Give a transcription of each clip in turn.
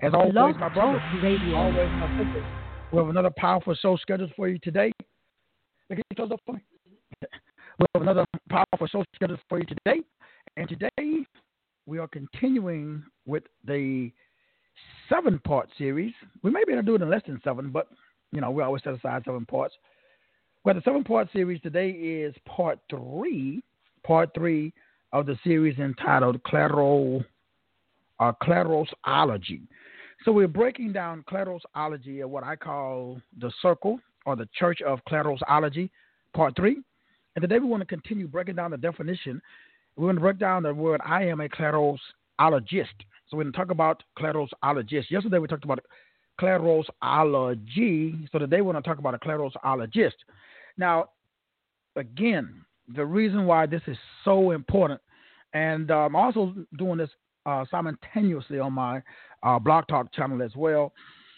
As always, Blog my brother, Talk Radio. always my sister, we have another powerful show scheduled for you today. Can you close up for me? We have another powerful show scheduled for you today. And today we are continuing with the 7-part series. We may be able to do it in less than 7, but, we always set aside 7 parts. Well, the 7-part series today is part 3 of the series entitled Klerosology. So we're breaking down Klerosology, or what I call the circle or the Church of Klerosology, part 3. And today we want to continue breaking down the definition. We're going to break down the word I am a Klerosologist. So we're going to talk about Klerosologist. Yesterday we talked about Klerosology. So today we're going to talk about a Klerosologist. Now, again, the reason why this is so important, and I'm also doing this simultaneously on my Blog Talk channel as well,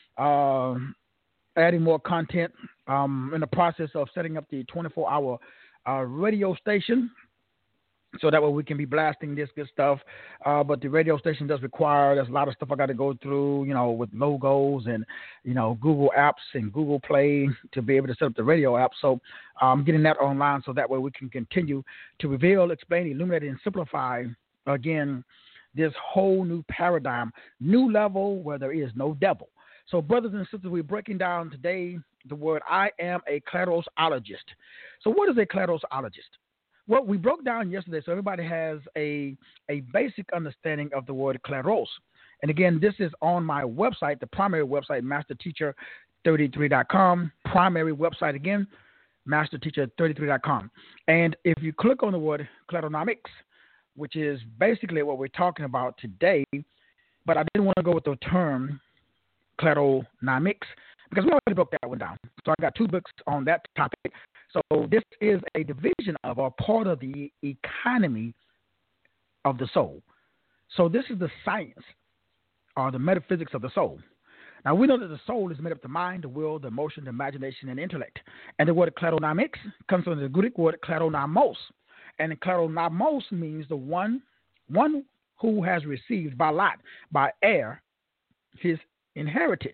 adding more content. In the process of setting up the 24-hour radio station, so that way we can be blasting this good stuff. But the radio station does require, there's a lot of stuff I got to go through, with logos and, Google Apps and Google Play to be able to set up the radio app. So I'm getting that online so that way we can continue to reveal, explain, illuminate, and simplify, again, this whole new paradigm, new level where there is no devil. So, brothers and sisters, we're breaking down today the word I am a Klerosologist. So what is a Klerosologist? Well, we broke down yesterday, so everybody has a basic understanding of the word Kleros. And again, this is on my website, the primary website, masterteacher33.com. Primary website again, masterteacher33.com. And if you click on the word Kleronomics, which is basically what we're talking about today, but I didn't want to go with the term Kleronomics because we already broke that one down. So I got 2 books on that topic. So this is a division of or part of the economy of the soul. So this is the science or the metaphysics of the soul. Now we know that the soul is made up of the mind, the will, the emotion, the imagination, and the intellect. And the word Kleronomics comes from the Greek word Kleronamos. And Kleronamos means the one who has received by lot, by heir, his inheritance.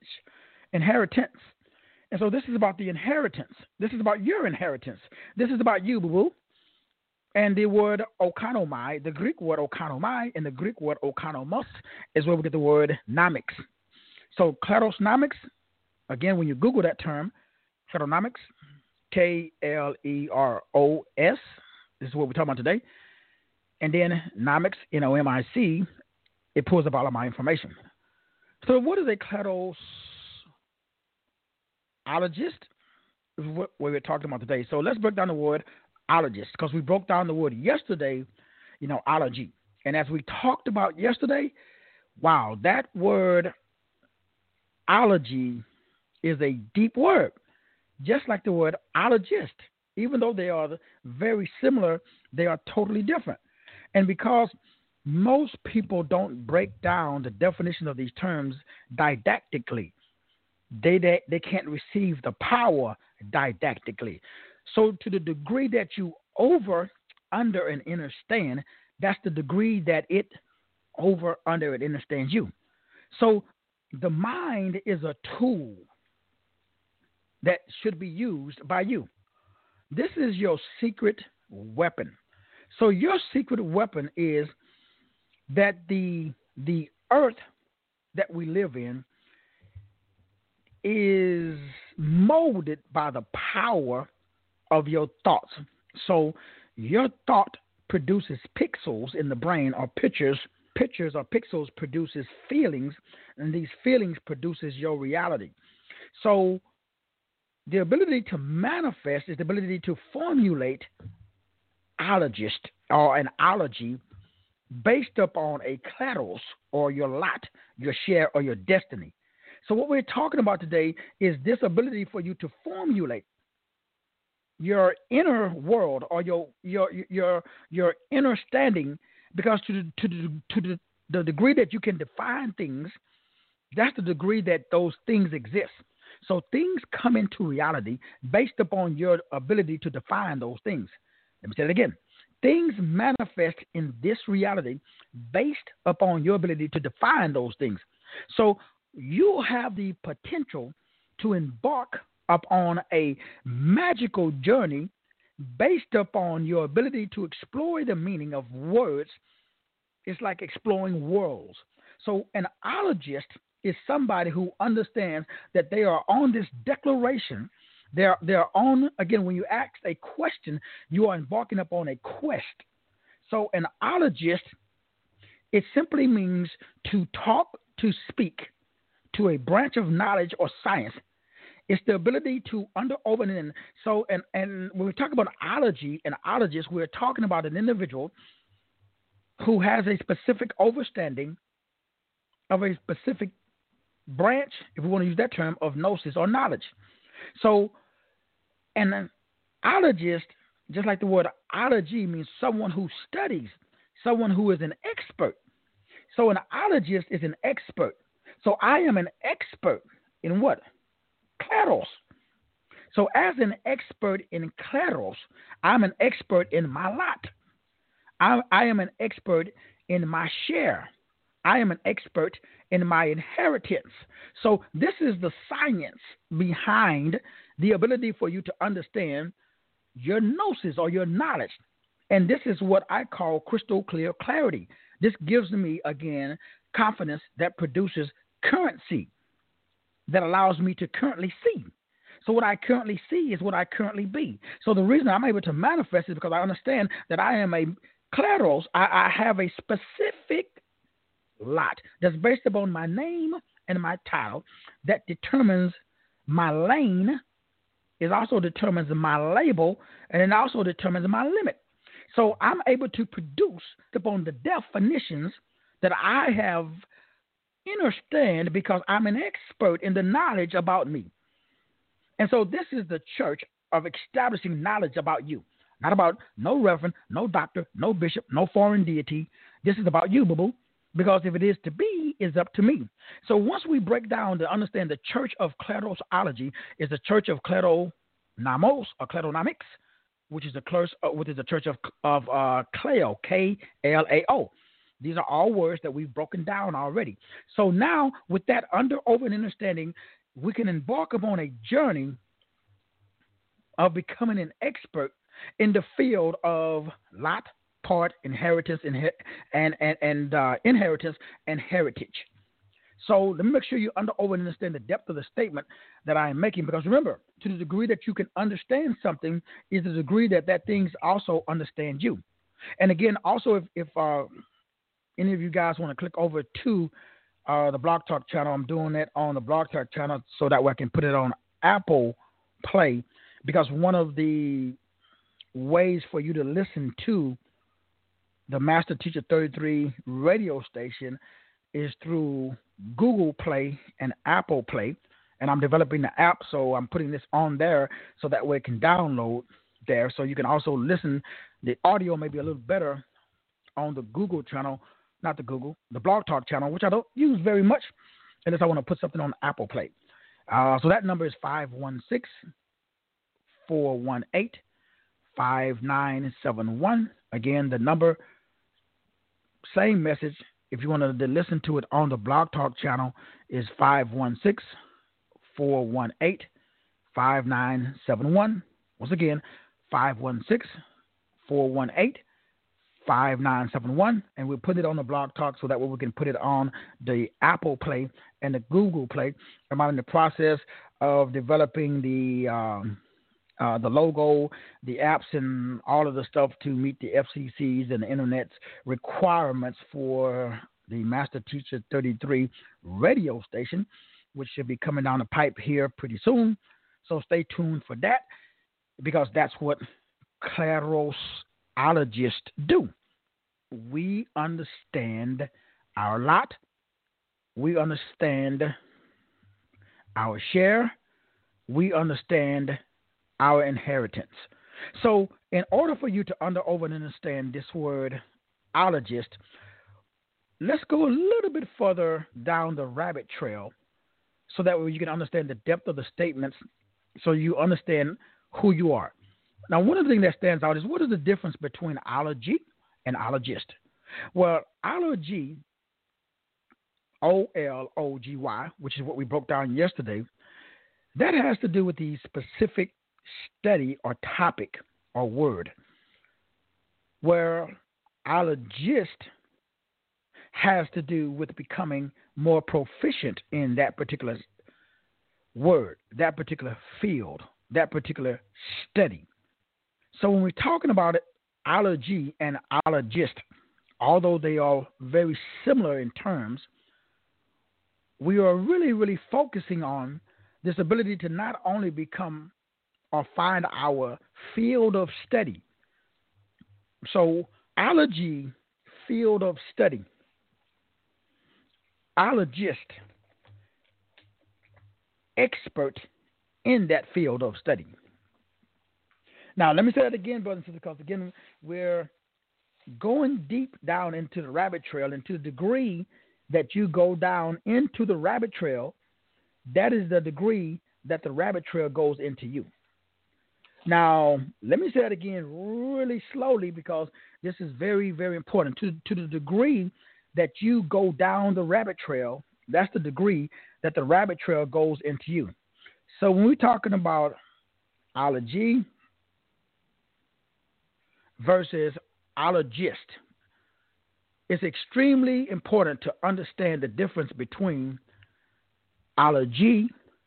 And so this is about the inheritance. This is about your inheritance. This is about you, boo-boo. And the word oikonomai, the Greek word oikonomai, and the Greek word oikonomos is where we get the word nomics. So Kleronomics, again, when you Google that term, Kleronomics, K-L-E-R-O-S, this is what we're talking about today. And then nomics, N-O-M-I-C, it pulls up all of my information. So what is a Klerosologist? Is what we're talking about today. So let's break down the word ologist, because we broke down the word yesterday, ology. And as we talked about yesterday, wow, that word ology is a deep word, just like the word ologist. Even though they are very similar, they are totally different. And because most people don't break down the definition of these terms didactically, they can't receive the power didactically. So to the degree that you over, under, and understand, that's the degree that it over, under, and understands you. So the mind is a tool that should be used by you. This is your secret weapon. So your secret weapon is that the earth that we live in is molded by the power of your thoughts. So your thought produces pixels in the brain, or pictures or pixels produces feelings, and these feelings produces your reality. So the ability to manifest is the ability to formulate ologist or an ology based upon a kleros, or your lot, your share, or your destiny. So what we're talking about today is this ability for you to formulate your inner world, or your inner standing, because to the degree that you can define things, that's the degree that those things exist. So things come into reality based upon your ability to define those things. Let me say it again. Things manifest in this reality based upon your ability to define those things. So you have the potential to embark upon a magical journey based upon your ability to explore the meaning of words. It's like exploring worlds. So, an ologist is somebody who understands that they are on this declaration. They're on, again, when you ask a question, you are embarking upon a quest. So, an ologist, it simply means to talk, to speak to a branch of knowledge or science. It's the ability to under open in. So, and when we talk about ology and ologist, we're talking about an individual who has a specific understanding of a specific branch, if we want to use that term, of gnosis or knowledge. So, an ologist, just like the word ology, means someone who studies, someone who is an expert. So, an ologist is an expert. So, I am an expert in what? Kleros. So, as an expert in Kleros, I'm an expert in my lot. I am an expert in my share. I am an expert in my inheritance. So, this is the science behind the ability for you to understand your gnosis or your knowledge. And this is what I call crystal clear clarity. This gives me, again, confidence that produces currency that allows me to currently see. So what I currently see is what I currently be. So the reason I'm able to manifest is because I understand that I am a kleros. I have a specific lot that's based upon my name and my title that determines my lane. It also determines my label, and it also determines my limit. So I'm able to produce upon the definitions that I have understand because I'm an expert in the knowledge about me. And so this is the church of establishing knowledge about you. Not about no reverend, no doctor, no bishop, no foreign deity. This is about you, boo-boo. Because if it is to be, it's up to me. So once we break down to understand the church of Klerosology is the church of Kleronamos or Kleronomics, which is the church of Kleo, K-L-A-O. These are all words that we've broken down already. So now, with that open understanding, we can embark upon a journey of becoming an expert in the field of lot, part, inheritance, inheritance and heritage. So let me make sure you understand the depth of the statement that I am making, because remember, to the degree that you can understand something is the degree that things also understand you. And again, also if any of you guys want to click over to the Blog Talk channel, I'm doing that on the Blog Talk channel so that way I can put it on Apple Play, because one of the ways for you to listen to the Master Teacher 33 radio station is through Google Play and Apple Play. And I'm developing the app, so I'm putting this on there so that way it can download there. So you can also listen. The audio may be a little better on the Google channel, the Blog Talk channel, which I don't use very much unless I want to put something on Apple Play. So that number is 516-418-5971. Again, the number, same message. If you want to listen to it on the Blog Talk channel, is 516-418-5971. Once again, 516-418-5971, and we'll put it on the Blog Talk so that way we can put it on the Apple Play and the Google Play. I'm in the process of developing the logo, the apps, and all of the stuff to meet the FCC's and the Internet's requirements for the Master Teacher 33 radio station, which should be coming down the pipe here pretty soon. So stay tuned for that, because that's what Klerosologists do. We understand our lot. We understand our share. We understand our inheritance. So in order for you to understand this word ologist, let's go a little bit further down the rabbit trail so that way you can understand the depth of the statements, so you understand who you are. Now, one of the things that stands out is, what is the difference between ology and ologist? Well, ology OLOGY, which is what we broke down yesterday, that has to do with the specific study or topic or word, where ologist has to do with becoming more proficient in that particular word, that particular field, that particular study. So when we're talking about it, ology and ologist, although they are very similar in terms, we are really, really focusing on this ability to not only become or find our field of study. So, ology, field of study. Ologist, expert in that field of study. Now, let me say that again, brothers and sisters, because again, we're going deep down into the rabbit trail, and to the degree that you go down into the rabbit trail, that is the degree that the rabbit trail goes into you. Now, let me say that again really slowly, because this is very, very important. To the degree that you go down the rabbit trail, that's the degree that the rabbit trail goes into you. So when we're talking about ology versus ologist, it's extremely important to understand the difference between ology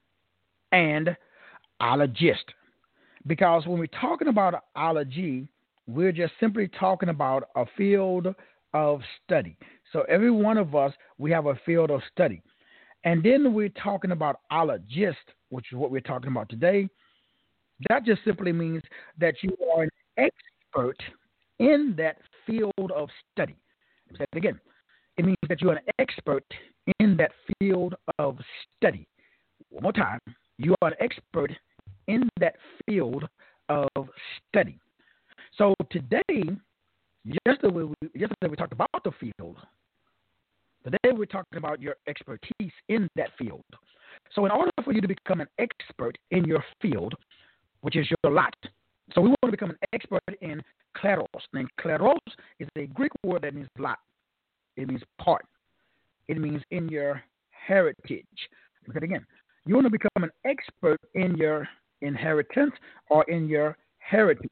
and ologist. Because when we're talking about ology, we're just simply talking about a field of study. So every one of us, we have a field of study. And then we're talking about ologist, which is what we're talking about today. That just simply means that you are an expert in that field of study. Say it again. It means that you're an expert in that field of study. One more time. You are an expert in that field of study. So today, yesterday we talked about the field. Today we're talking about your expertise in that field. So in order for you to become an expert in your field, which is your lot, so we want to become an expert in kleros. And kleros is a Greek word that means lot. It means part. It means in your heritage. Look at it again. You want to become an expert in your inheritance or in your heritage.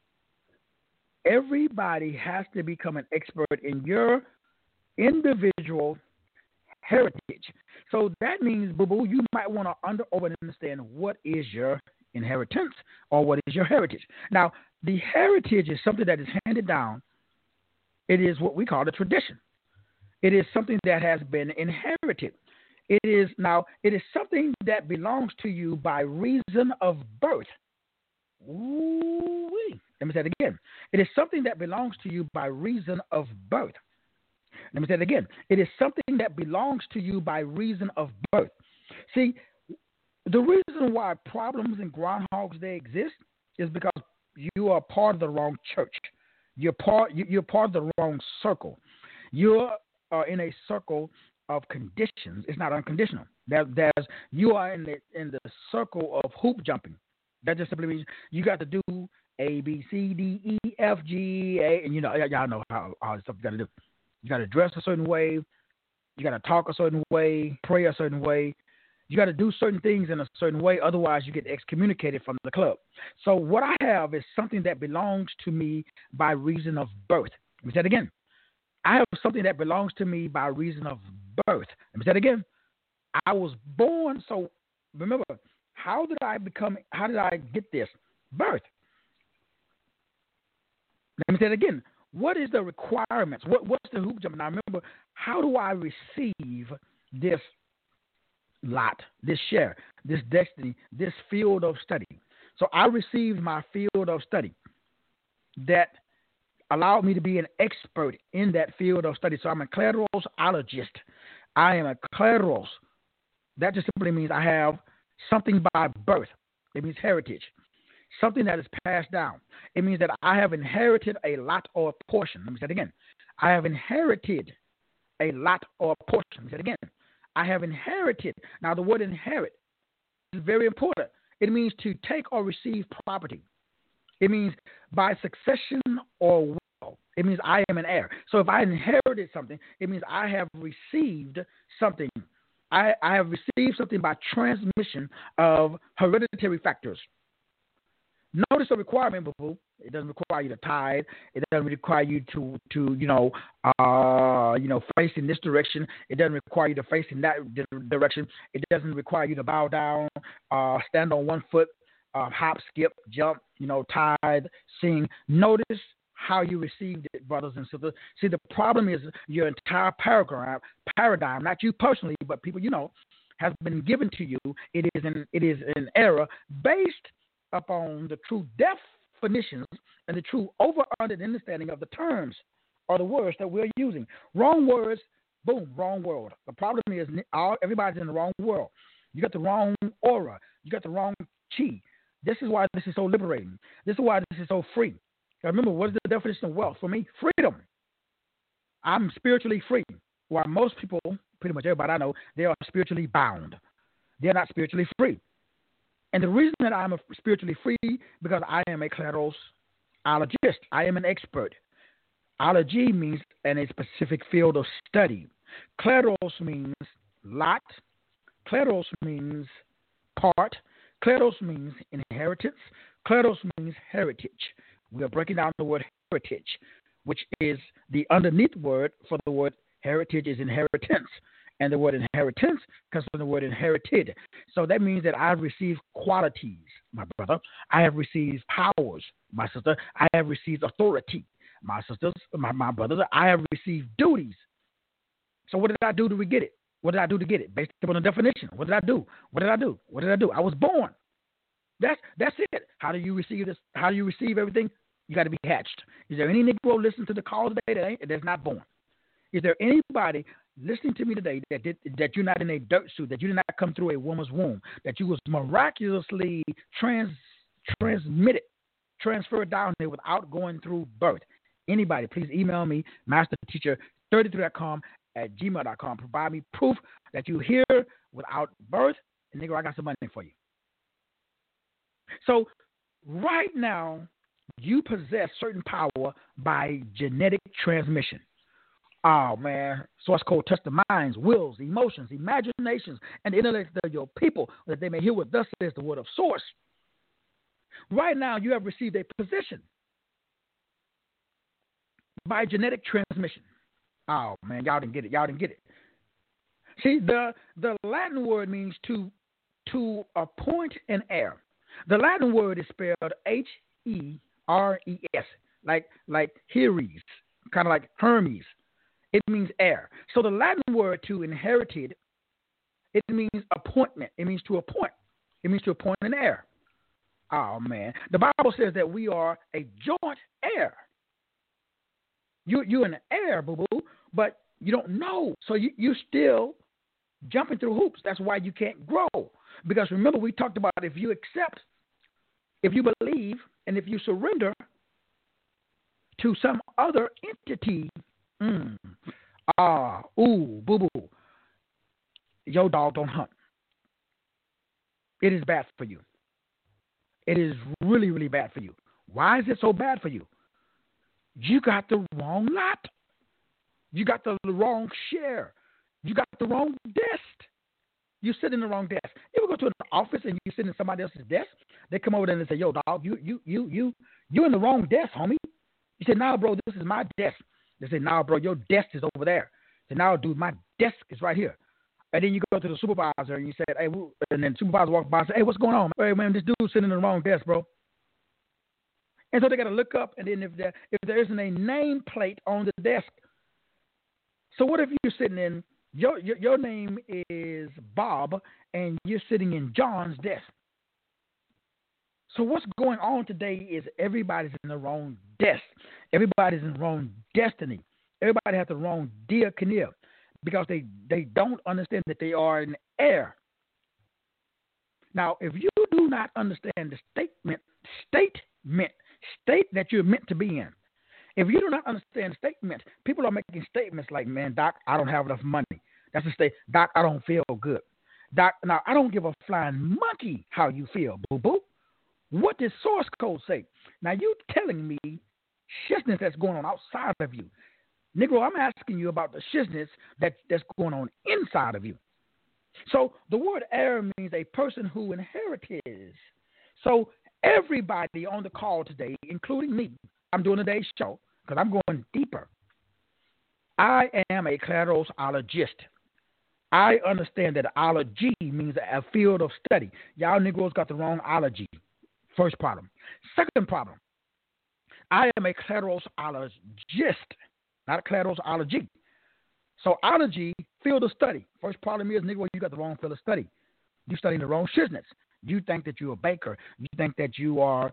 Everybody has to become an expert in your individual heritage. So that means, boo-boo, you might want to understand what is your inheritance or what is your heritage. Now, the heritage is something that is handed down. It is what we call a tradition. It is something that has been inherited. It is something that belongs to you by reason of birth. Ooh-wee. Let me say it again. It is something that belongs to you by reason of birth. Let me say it again. It is something that belongs to you by reason of birth. See, the reason why problems in Groundhog's Day exist is because you are part of the wrong church. You're part of the wrong circle. You are in a circle of conditions. It's not unconditional. You are in the circle of hoop jumping. That just simply means you got to do A, B, C, D, E, F, G, A, and y'all know how all this stuff you got to do. You got to dress a certain way. You got to talk a certain way, pray a certain way. You got to do certain things in a certain way. Otherwise, you get excommunicated from the club. So what I have is something that belongs to me by reason of birth. Let me say it again. I have something that belongs to me by reason of birth. Let me say it again. I was born. So remember, how did I get this? Birth. Let me say it again. What is the requirements? What's the hoop jump? Now remember, how do I receive this lot, this share, this destiny, this field of study? So I received my field of study that allowed me to be an expert in that field of study. So I'm a klerosologist. I am a kleros. That just simply means I have something by birth. It means heritage. Something that is passed down. It means that I have inherited a lot or a portion. Let me say it again. I have inherited a lot or a portion. Let me say it again. I have inherited. Now, the word inherit is very important. It means to take or receive property. It means by succession or will. It means I am an heir. So if I inherited something, it means I have received something I have received something by transmission of hereditary factors. Notice the requirement, boo. It doesn't require you to tithe. It doesn't require you to face in this direction. It doesn't require you to face in that direction. It doesn't require you to bow down, stand on one foot, hop, skip, jump, tithe, sing. Notice how you received it, brothers and sisters. See, the problem is your entire paradigm, not you personally, but people has been given to you. It is an error based upon the true definitions and the true over-under understanding of the terms or the words that we're using. Wrong words, boom, wrong world. The problem is everybody's in the wrong world. You got the wrong aura. You got the wrong chi. This is why this is so liberating. This is why this is so free. Now remember, what is the definition of wealth? For me, freedom. I'm spiritually free. While most people, pretty much everybody I know, they are spiritually bound. They're not spiritually free. And the reason that I'm spiritually free, because I am a kleros ologist. I am an expert. Ology means in a specific field of study. Kleros means lot. Kleros means part. Kleros means inheritance. Kleros means heritage. We are breaking down the word heritage, which is the underneath word for the word heritage is inheritance. And the word inheritance comes from the word inherited. So that means that I've received qualities, my brother. I have received powers, my sister. I have received authority, my sisters, my brothers. I have received duties. So what did I do to get it? What did I do to get it? Based upon the definition. What did I do? What did I do? What did I do? I was born. That's it. How do you receive this? How do you receive everything? You got to be hatched. Is there any Negro listening to the call today that's not born? Is there anybody listening to me today that you're not in a dirt suit, that you did not come through a woman's womb, that you was miraculously transferred down there without going through birth? Anybody, please email me, masterteacher33.com at gmail.com. Provide me proof that you're here without birth, and nigga, I got some money for you. So right now, you possess certain power by genetic transmission. Oh, man. Source code touch the minds, wills, emotions, imaginations, and the intellect of your people, that they may hear what thus says the word of source. Right now, you have received a position by genetic transmission. Oh, man, y'all didn't get it. See, the Latin word means to appoint an heir. The Latin word is spelled Heres, like Heres, kind of like Hermes. It means heir. So the Latin word to inherited, it means appointment. It means to appoint. It means to appoint an heir. Oh, man. The Bible says that we are a joint heir. You're an heir, boo-boo, but you don't know. So you're still jumping through hoops. That's why you can't grow. Because remember, we talked about if you accept, if you believe, and if you surrender to some other entity, boo-boo, your dog don't hunt. It is bad for you. It is really, really bad for you. Why is it so bad for you? You got the wrong lot. You got the wrong share. You got the wrong desk. You sit in the wrong desk. You ever go to an office and you sit in somebody else's desk? They come over there and say, "Yo, dog, you in the wrong desk, homie." You say, "Nah, bro, this is my desk." They say, "Nah, bro, your desk is over there." Say, "Nah, dude, my desk is right here." And then you go to the supervisor and you say, "Hey," and then the supervisor walks by and say, "Hey, what's going on? Hey, man, this dude's sitting in the wrong desk, bro." And so they got to look up, and then if there isn't a nameplate on the desk, so what if you're sitting in your name is Bob, and you're sitting in John's desk? So what's going on today is everybody's in the wrong desk. Everybody's in the wrong destiny. Everybody has the wrong diakonia because they don't understand that they are an heir. Now, if you do not understand the state that you're meant to be in, if you do not understand statement, people are making statements like, "Man, Doc, I don't have enough money." That's a statement. "Doc, I don't feel good." "Doc, now I don't give a flying monkey how you feel, boo-boo." What does source code say? Now you telling me shizness that's going on outside of you. Negro, I'm asking you about the shizness that's going on inside of you. So the word heir means a person who inherits. So everybody on the call today, including me, I'm doing today's show because I'm going deeper. I am a clitorologist. I understand that ology means a field of study. Y'all Negroes got the wrong ology. First problem. Second problem. I am a clitorologist, not a clitorology. So ology, field of study. First problem is, Negro, you got the wrong field of study. You studying the wrong shiznits. You think that you're a baker. You think that you are,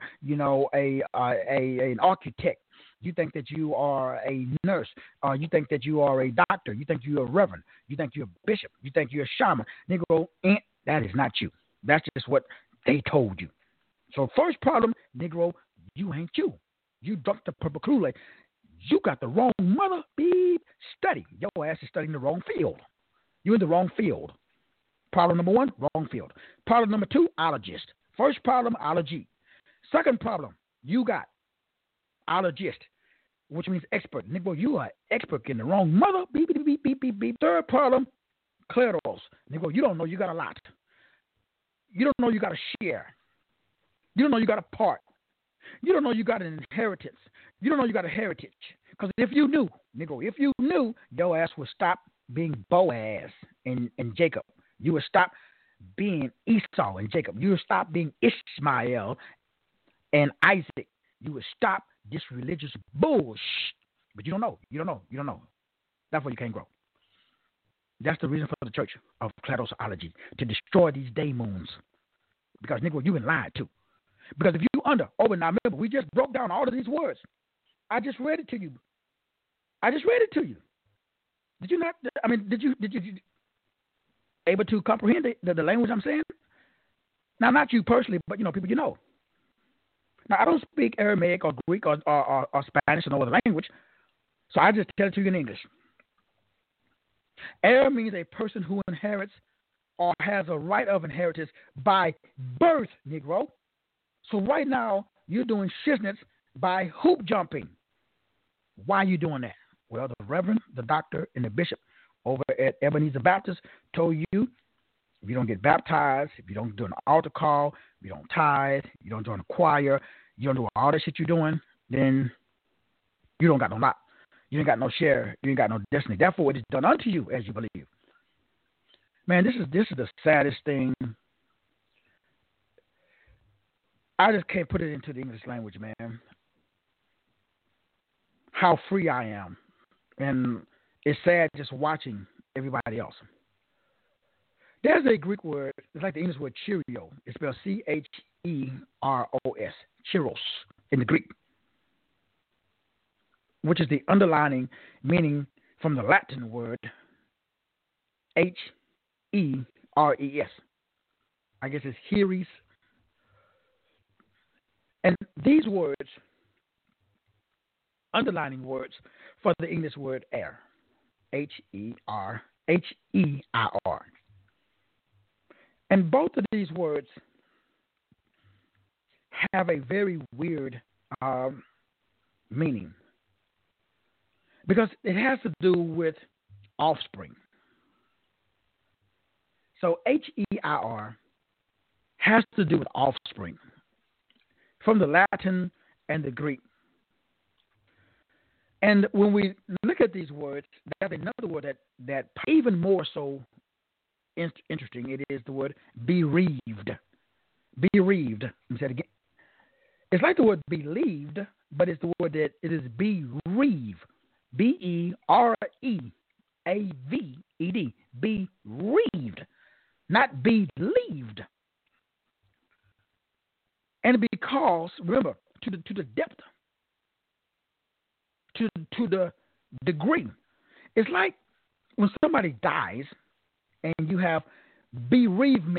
an architect. You think that you are a nurse. You think that you are a doctor. You think you're a reverend. You think you're a bishop. You think you're a shaman. Negro, that is not you. That's just what they told you. So first problem, Negro, you ain't you. You drunk the purple Kool-Aid. You got the wrong mother beep study. Your ass is studying the wrong field. You're in the wrong field. Problem number one, wrong field. Problem number two, ologist. First problem, ology. Second problem, you got ologist, which means expert. Nigga, you are expert in the wrong mother. Beep, beep, beep, beep, beep, beep. Third problem, clitoris. Nigga, you don't know you got a lot. You don't know you got a share. You don't know you got a part. You don't know you got an inheritance. You don't know you got a heritage. Because if you knew, nigga, if you knew, your ass would stop being Boaz and Jacob. You would stop being Esau and Jacob. You would stop being Ishmael and Isaac. You would stop this religious bullshit. But you don't know. You don't know. You don't know. That's why you can't grow. That's the reason for the church of clitorology, to destroy these demons. Because, nigga, you been lied to. Because if you now remember, we just broke down all of these words. I just read it to you. Did you not? I mean, did you able to comprehend the language I'm saying? Now, not you personally, but, people you know. Now, I don't speak Aramaic or Greek or Spanish or no other language, so I just tell it to you in English. Heir means a person who inherits or has a right of inheritance by birth, Negro. So right now, you're doing shiznits by hoop jumping. Why are you doing that? Well, the reverend, the doctor, and the bishop over at Ebenezer Baptist told you, if you don't get baptized, if you don't do an altar call, if you don't tithe, you don't join a choir, you don't do all that shit you're doing, then you don't got no lot. You ain't got no share. You ain't got no destiny. Therefore, it is done unto you as you believe. Man, this is the saddest thing. I just can't put it into the English language, man. How free I am. And it's sad just watching everybody else. There's a Greek word, it's like the English word Cheerio. It's spelled Cheros, Cheeros in the Greek, which is the underlining meaning from the Latin word Heres. I guess it's Heres. And these words, underlining words for the English word heir, Herer. And both of these words have a very weird meaning because it has to do with offspring. So Her has to do with offspring from the Latin and the Greek. And when we look at these words, there's another word that even more so interesting. It is the word bereaved. Bereaved. Let me say it again. It's like the word believed, but it's the word that it is bereave. Bereaved. Bereaved. Not believed. And because, remember, to the depth, to the degree, it's like when somebody dies and you have bereavement.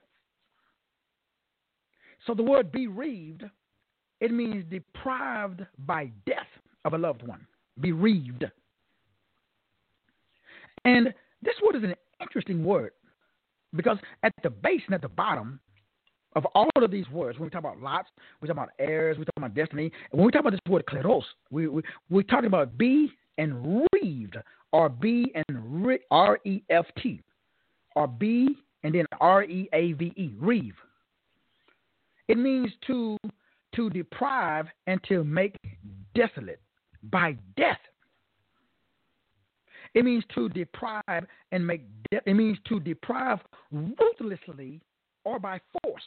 So the word bereaved, it means deprived by death of a loved one. Bereaved. And this word is an interesting word because at the base and at the bottom of all of these words, when we talk about lots, we talk about heirs, we talk about destiny, and when we talk about this word kleros, we're talking about be and reaved, or be and reft. or B and then R-E-A-V-E, reave. It means to deprive and to make desolate by death. It means to deprive and make it means to deprive ruthlessly or by force.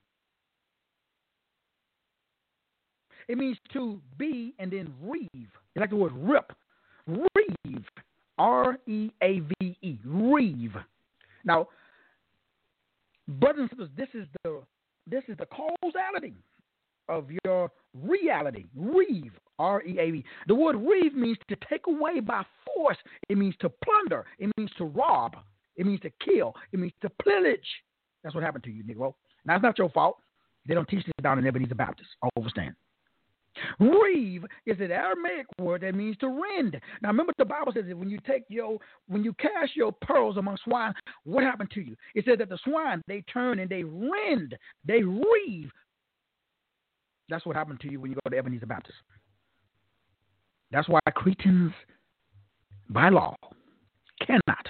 It means to be and then reave. You like the word rip. Reave. R-E-A-V-E. Reave. Now, brothers and sisters, this is the causality of your reality. Reave. R-E-A-V. The word reave means to take away by force. It means to plunder. It means to rob. It means to kill. It means to pillage. That's what happened to you, Negro. Now, it's not your fault. They don't teach this down in Ebenezer Baptist. I understand. Reave is an Aramaic word that means to rend. Now, remember the Bible says that when you cast your pearls among swine, what happened to you? It said that the swine, they turn and they rend. They reave. That's what happened to you when you go to Ebenezer Baptist. That's why Cretans, by law, cannot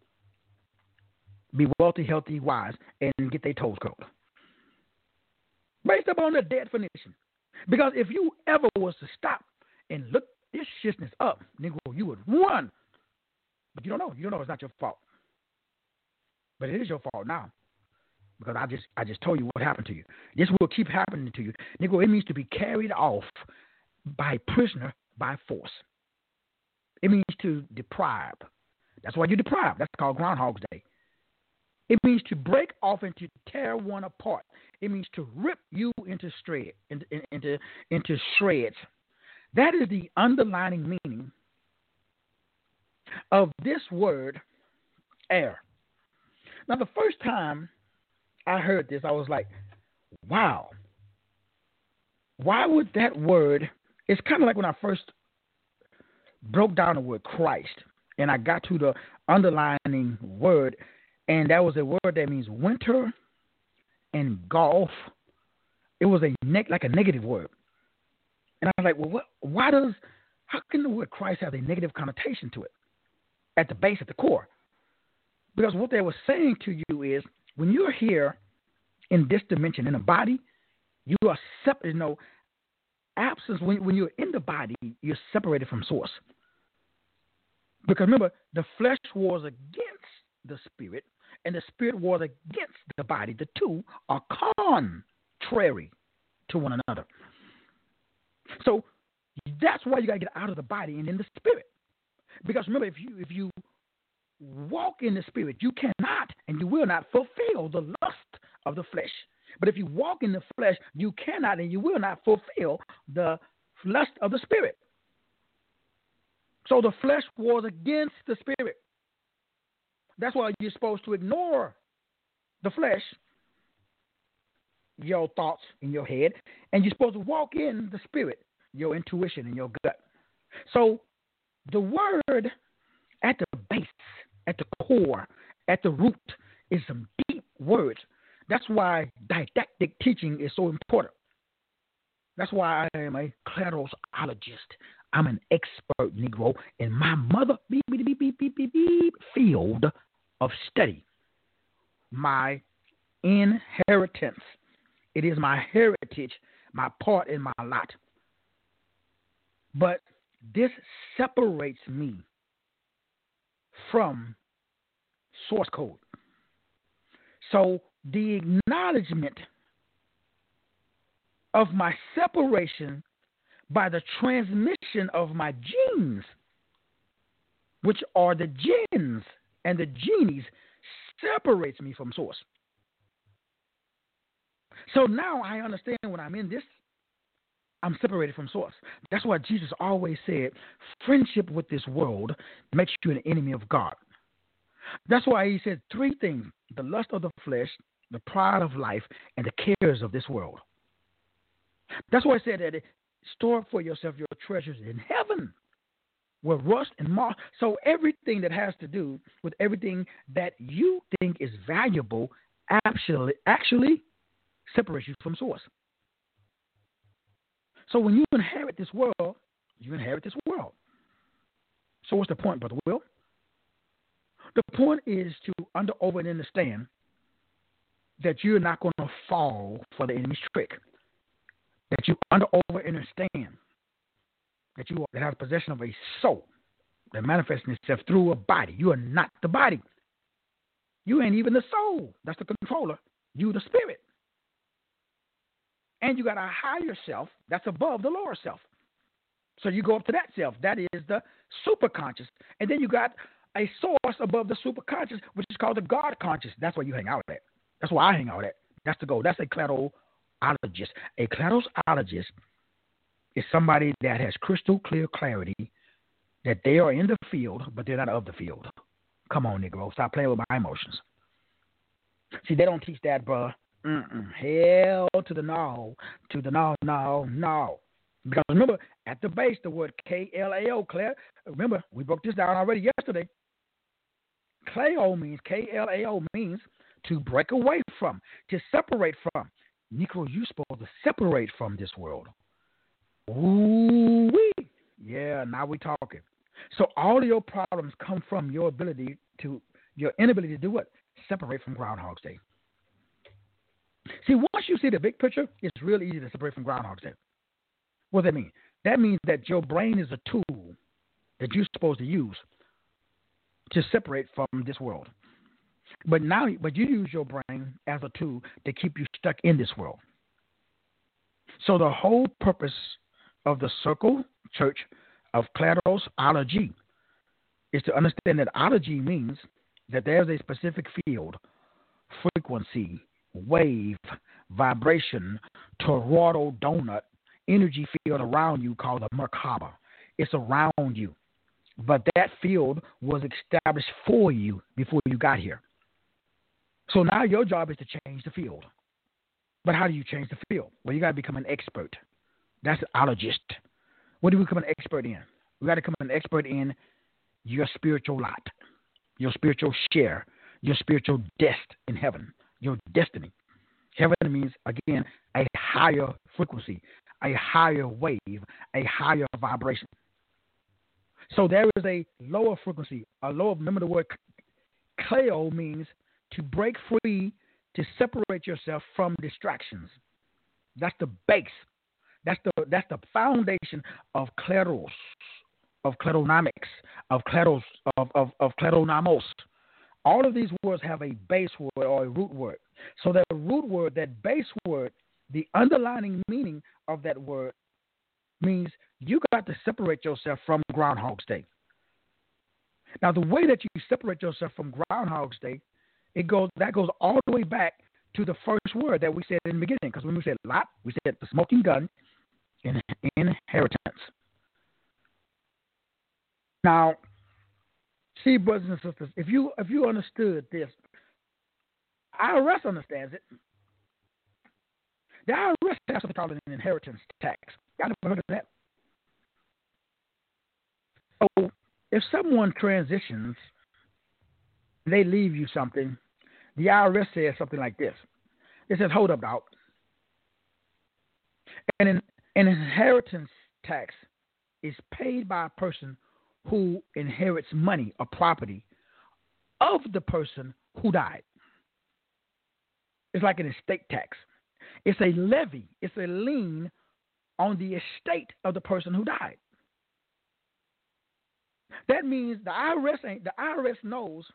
be wealthy, healthy, wise, and get their toes curled. Based upon the definition. Because if you ever was to stop and look this shitness up, Negro, you would run. But you don't know. You don't know it's not your fault. But it is your fault now. Because I just told you what happened to you. This will keep happening to you. Negro, it means to be carried off by prisoner by force. It means to deprive. That's why you deprive. That's called Groundhog's Day. It means to break off and to tear one apart. It means to rip you into shreds. That is the underlying meaning of this word, air. Now, the first time I heard this, I was like, wow. Why would that word, it's kind of like when I first broke down the word Christ, and I got to the underlining word, and that was a word that means winter and golf. It was like a negative word. And I was like, well, how can the word Christ have a negative connotation to it at the base, at the core? Because what they were saying to you is, when you're here in this dimension, in the body, you are separate. Absence, when you're in the body, you're separated from source. Because remember, the flesh wars against the spirit, and the spirit wars against the body. The two are contrary to one another. So that's why you got to get out of the body and in the spirit. Because remember, if you walk in the spirit, you cannot and you will not fulfill the lust of the flesh. But if you walk in the flesh, you cannot and you will not fulfill the lust of the spirit. So the flesh wars against the spirit. That's why you're supposed to ignore the flesh, your thoughts in your head, and you're supposed to walk in the spirit, your intuition and your gut. So the word at the base, at the core, at the root is some deep words. That's why didactic teaching is so important. That's why I am a clarosologist. I'm an expert Negro in my mother field of study. My inheritance. It is my heritage, my part in my lot. But this separates me from source code. So the acknowledgement of my separation by the transmission of my genes, which are the jinns and the genies, separates me from source. So now I understand when I'm in this, I'm separated from source. That's why Jesus always said, friendship with this world makes you an enemy of God. That's why he said three things: the lust of the flesh, the pride of life, and the cares of this world. That's why I said that store up for yourself your treasures in heaven, where rust and moth. So everything that has to do with everything that you think is valuable actually separates you from source. So when you inherit this world, you inherit this world. So what's the point, Brother Will? The point is to over and understand that you're not going to fall for the enemy's trick. That you over understand that you have possession of a soul that manifests itself through a body. You are not the body. You ain't even the soul. That's the controller. You the spirit. And you got a higher self that's above the lower self. So you go up to that self. That is the superconscious. And then you got a source above the superconscious, which is called the God conscious. That's where you hang out at. That's where I hang out at. That's the goal. That's a klerologist. A klerologist is somebody that has crystal clear clarity that they are in the field, but they're not of the field. Come on, Negro. Stop playing with my emotions. See, they don't teach that, bro. Hell to the no. To the no, no, no. Because remember, at the base, the word K-L-A-O, Claire. Remember, we broke this down already yesterday. Kleo means, K-L-A-O means to break away from, to separate from. Negro, you're supposed to separate from this world. Ooh-wee. Yeah, now we're talking. So all of your problems come from your inability to do what? Separate from Groundhog's Day. See, once you see the big picture, it's real easy to separate from Groundhog's Day. What does that mean? That means that your brain is a tool that you're supposed to use to separate from this world. But you use your brain as a tool to keep you stuck in this world. So the whole purpose of the Circle Church of Klerosology is to understand that ology means that there's a specific field, frequency, wave, vibration, toroidal donut, energy field around you called the Merkaba. It's around you. But that field was established for you before you got here. So now your job is to change the field. But how do you change the field? Well, you got to become an expert. That's an ologist. What do we become an expert in? We got to become an expert in your spiritual lot, your spiritual share, your spiritual in heaven, your destiny. Heaven means, again, a higher frequency, a higher wave, a higher vibration. So there is a lower frequency, remember the word kleo means to break free, to separate yourself from distractions. That's the base. That's the foundation of kleros, of kleronomics, of kleronamos. All of these words have a base word or a root word. So that root word, that base word, the underlying meaning of that word means you got to separate yourself from Groundhog's Day. Now, the way that you separate yourself from Groundhog's Day, that goes all the way back to the first word that we said in the beginning. Because when we said lot, we said the smoking gun, and inheritance. Now, see, brothers and sisters, if you understood this, IRS understands it. The IRS has something called an inheritance tax. Y'all never heard of that? So, if someone transitions, they leave you something, the IRS says something like this. It says, hold up, dog. An inheritance tax is paid by a person who inherits money or property of the person who died. It's like an estate tax. It's a levy. It's a lien on the estate of the person who died. That means the IRS knows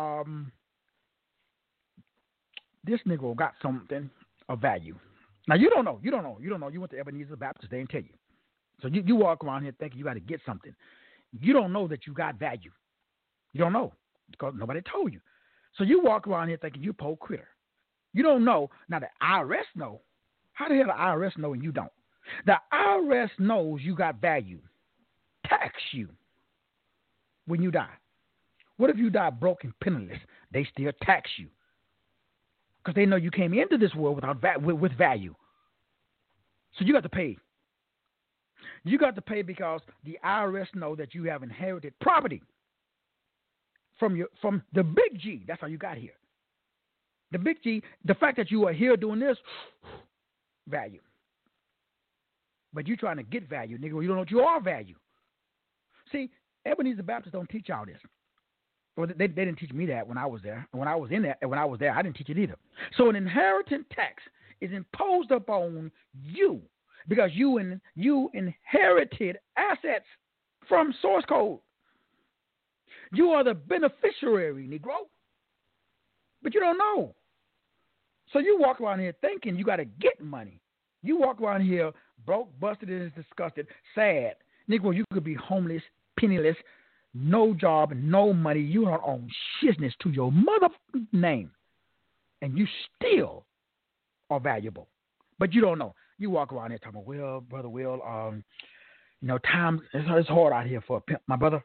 this nigga got something of value. Now, you don't know. You went to Ebenezer Baptist. They didn't tell you. So you walk around here thinking you got to get something. You don't know that you got value. You don't know because nobody told you. So you walk around here thinking you poor critter. You don't know. Now, the IRS know. How the hell the IRS know and you don't? The IRS knows you got value. Tax you when you die. What if you die broke and penniless? They still tax you. Because they know you came into this world with value. So you got to pay. You got to pay because the IRS know that you have inherited property from the big G. That's how you got here. The big G, the fact that you are here doing this, value. But you trying to get value, nigga. You don't know what you are value. See, Ebenezer Baptist don't teach y'all this. Well, they didn't teach me that when I was there. When I was in there, when I was there, I didn't teach it either. So an inheritance tax is imposed upon you because you inherited assets from source code. You are the beneficiary, Negro, but you don't know. So you walk around here thinking you got to get money. You walk around here broke, busted, and disgusted, sad. Negro, you could be homeless, penniless, no job, no money. You don't own shizness to your mother name, and you still are valuable. But you don't know. You walk around here talking, well, Brother Will, time it's hard out here for a pimp, my brother.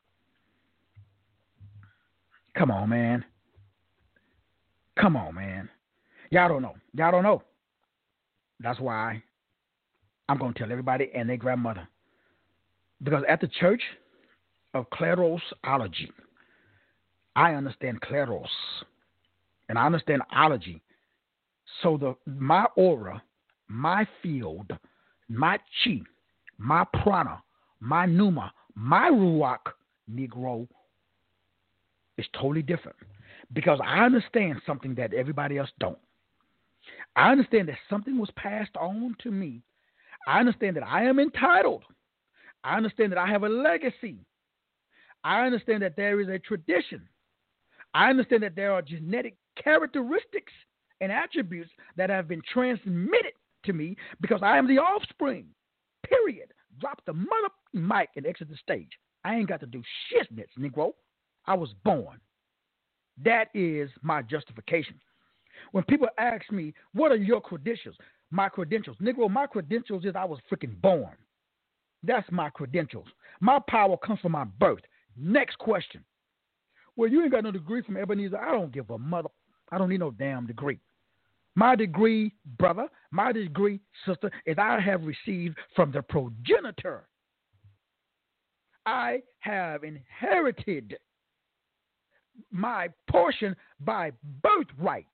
Come on, man. Come on, man. Y'all don't know. Y'all don't know. That's why I'm going to tell everybody and their grandmother. Because at the church of Klerosology, I understand Kleros, and I understand ology. So my aura, my field, my chi, my prana, my pneuma, my ruach, Negro, is totally different. Because I understand something that everybody else don't. I understand that something was passed on to me. I understand that I am entitled. I understand that I have a legacy. I understand that there is a tradition. I understand that there are genetic characteristics and attributes that have been transmitted to me because I am the offspring. Period. Drop the mother mic and exit the stage. I ain't got to do shiznits, Negro. I was born. That is my justification. When people ask me, what are your credentials? My credentials. Negro, my credentials is I was freaking born. That's my credentials. My power comes from my birth. Next question. Well, you ain't got no degree from Ebenezer. I don't give a mother. I don't need no damn degree. My degree, brother, my degree, sister, is I have received from the progenitor. I have inherited my portion by birthright.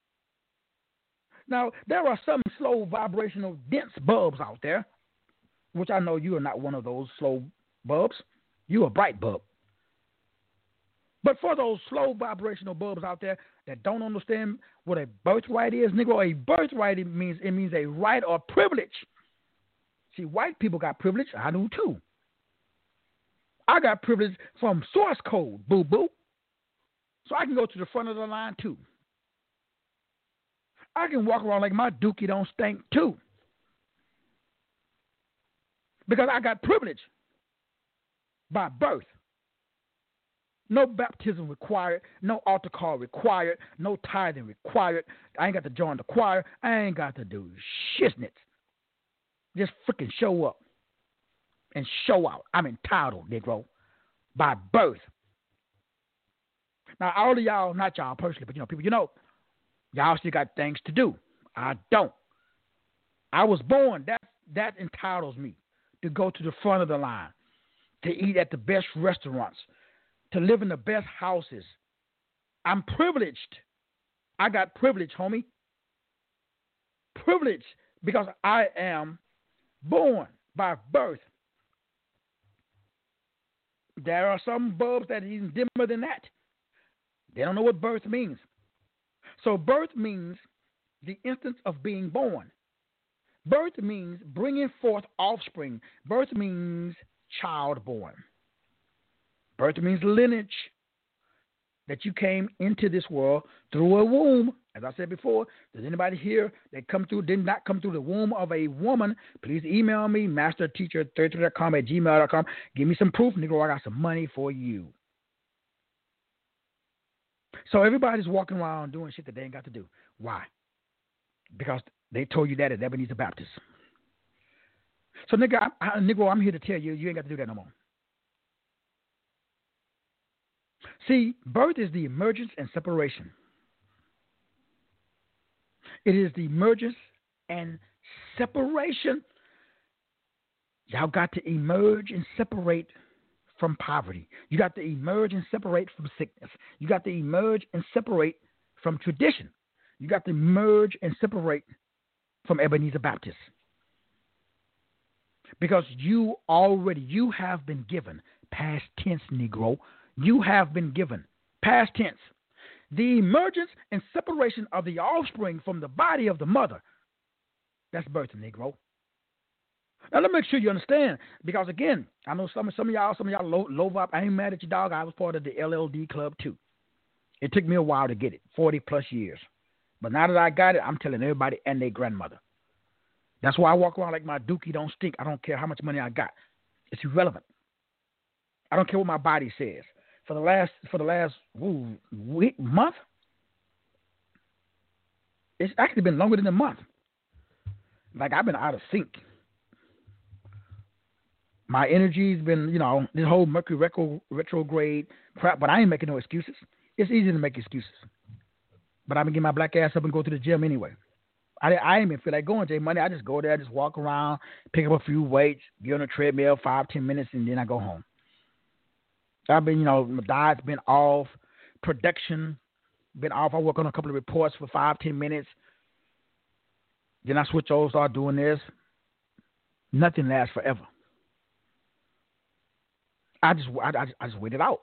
Now, there are some slow vibrational dense bulbs out there, which I know you are not one of those slow bulbs. You're a bright bulb. But for those slow vibrational bulbs out there that don't understand what a birthright is, Negro, a birthright means a right or privilege. See, white people got privilege. I do too. I got privilege from source code, boo-boo. So I can go to the front of the line too. I can walk around like my dookie don't stink too. Because I got privilege by birth. No baptism required, no altar call required, no tithing required. I ain't got to join the choir. I ain't got to do shiznits. Just freaking show up and show out. I'm entitled, Negro, by birth. Now, all of y'all, not y'all personally, but people, y'all still got things to do. I don't. I was born. That entitles me to go to the front of the line, to eat at the best restaurants, to live in the best houses. I'm privileged. I got privilege, homie. Privilege because I am born by birth. There are some bulbs that are even dimmer than that. They don't know what birth means. So birth means the instance of being born. Birth means bringing forth offspring. Birth means child born. Birth means lineage, that you came into this world through a womb. As I said before, does anybody here that did not come through the womb of a woman? Please email me, masterteacher33.com@gmail.com. Give me some proof, Negro. I got some money for you. So everybody's walking around doing shit that they ain't got to do. Why? Because they told you that at Ebenezer Baptist. So, Negro, I'm here to tell you, you ain't got to do that no more. See, birth is the emergence and separation. It is the emergence and separation. Y'all got to emerge and separate from poverty. You got to emerge and separate from sickness. You got to emerge and separate from tradition. You got to emerge and separate from Ebenezer Baptist. Because you have been given, past tense, Negro, you have been given, Past tense. The emergence and separation of the offspring from the body of the mother. That's birth, Negro. Now let me make sure you understand, because again, I know some of y'all low up. I ain't mad at you, dog. I was part of the LLD club too. It took me a while to get it, 40 plus years. But now that I got it, I'm telling everybody and their grandmother. That's why I walk around like my dookie don't stink. I don't care how much money I got. It's irrelevant. I don't care what my body says. For the last month, it's actually been longer than a month. Like I've been out of sync. My energy's been, this whole Mercury retrograde crap, but I ain't making no excuses. It's easy to make excuses. But I've been getting my black ass up and go to the gym anyway. I ain't even feel like going, J Money. I just go there, just walk around, pick up a few weights, get on a treadmill 5-10 minutes, and then I go home. I've been, my diet's been off, production been off. I work on a couple of reports for 5-10 minutes. Then I switch over, start doing this. Nothing lasts forever. I just wait it out.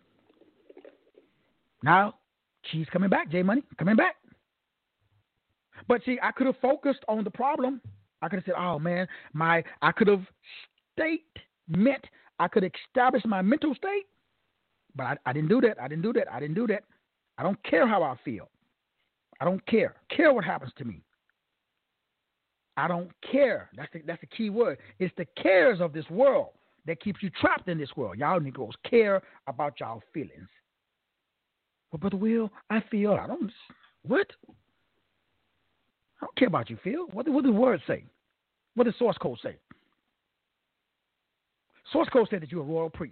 Now, she's coming back, J Money, coming back. But see, I could have focused on the problem. I could have said, oh man, I could have I could establish my mental state. But I didn't do that. I didn't do that. I don't care how I feel. I don't care. Care what happens to me. I don't care. That's the key word. It's the cares of this world that keeps you trapped in this world. Y'all Negroes care about y'all feelings. Well, Brother Will, I feel. What? I don't care about you feel. What does the word say? What does source code say? Source code said that you're a royal priest.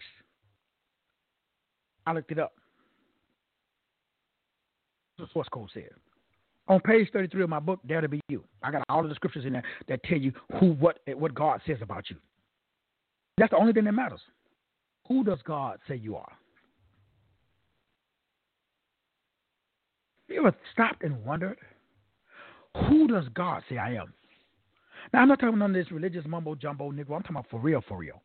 I looked it up. That's what source code said. On page 33 of my book, Dare to Be You, I got all of the scriptures in there that tell you what God says about you. That's the only thing that matters. Who does God say you are? You ever stopped and wondered, who does God say I am? Now, I'm not talking about none of this religious mumbo jumbo, Negro. I'm talking about for real, for real.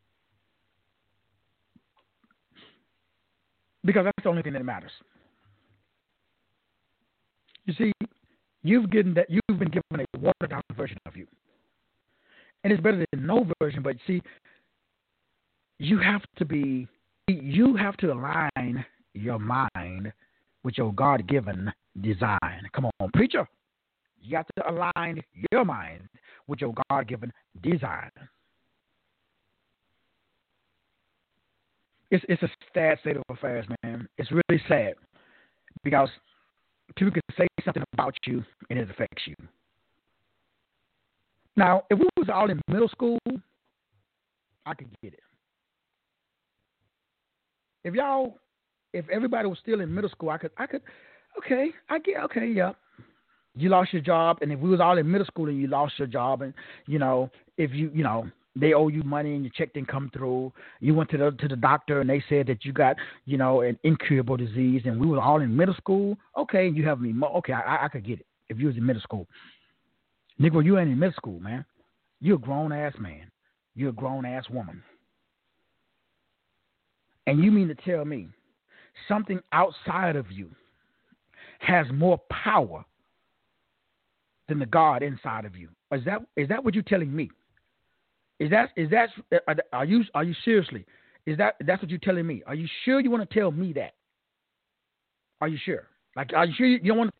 Because that's the only thing that matters. You see, you've been given a watered down version of you. And it's better than no version, but see, you have to align your mind with your God-given design. Come on, preacher. You got to align your mind with your God-given design. It's a sad state of affairs, man. It's really sad because people can say something about you and it affects you. Now, if we was all in middle school, I could get it. If everybody was still in middle school, I could. Okay, yeah. You lost your job, and if we was all in middle school and you lost your job, and if they owe you money and your check didn't come through, you went to the doctor and they said that you got an incurable disease, and we were all in middle school. Okay, you have me. Okay, I could get it if you was in middle school. Negro, you ain't in middle school, man. You're a grown ass man. You're a grown ass woman. And you mean to tell me something outside of you has more power than the God inside of you? Is that what you're telling me? Are you seriously? That's what you're telling me? Are you sure you want to tell me that? Are you sure? Like, are you sure you don't want